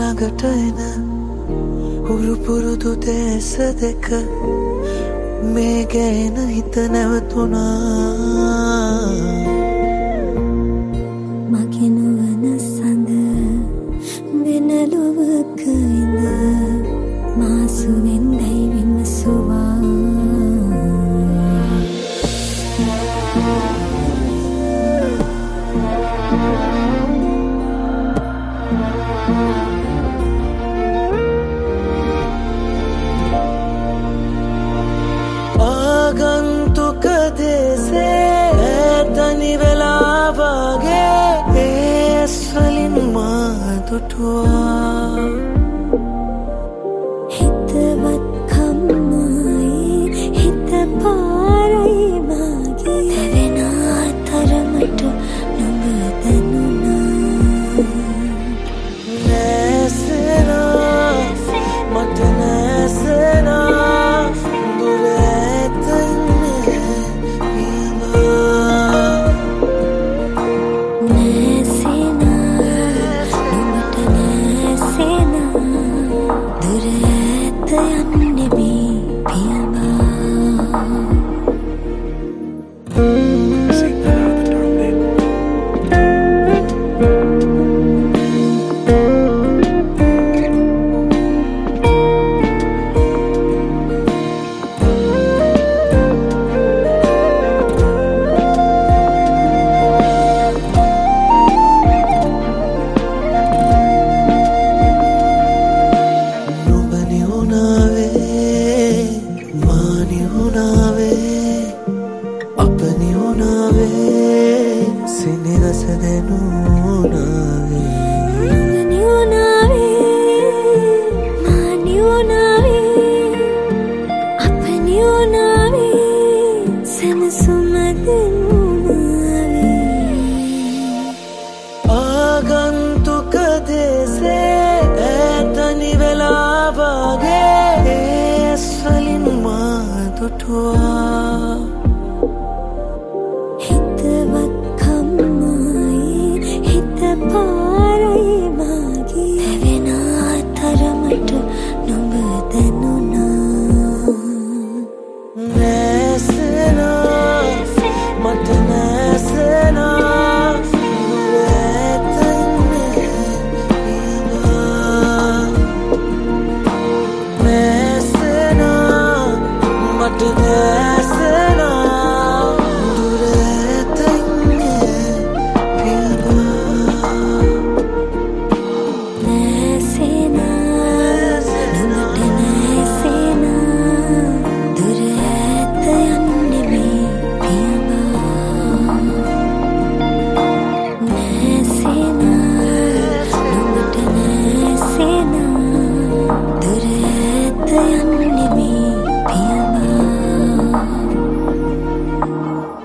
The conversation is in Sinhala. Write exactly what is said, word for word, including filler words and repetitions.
ළඟට එන හුරු පුරුදු දේශ දෙක මේ ගැන හිත නැවතුණා. මගේ නුවණ සඳ වෙන ලොවක ඉඳ මාසුවෙන් දැයි විමසුවා. ආගන්තුක දේශේ තනි වෙලා වගේ ඒස් වලින් මා දුටුවා. හිතවත් කම්මයි හිත පාරයි මාගේ දැවෙන තරමට නුඹ දැනුණා. නැසෙනා මට නැසෙනා දුර ඇතන්නේ පියවා. නැසෙනා නුඹට නැසෙනා දුර ඇත යන්නේ මේ පියවා. ආගන්තුක දේශේ තනි වෙලා වගේ ඒස් වලින් මා දුටුවා.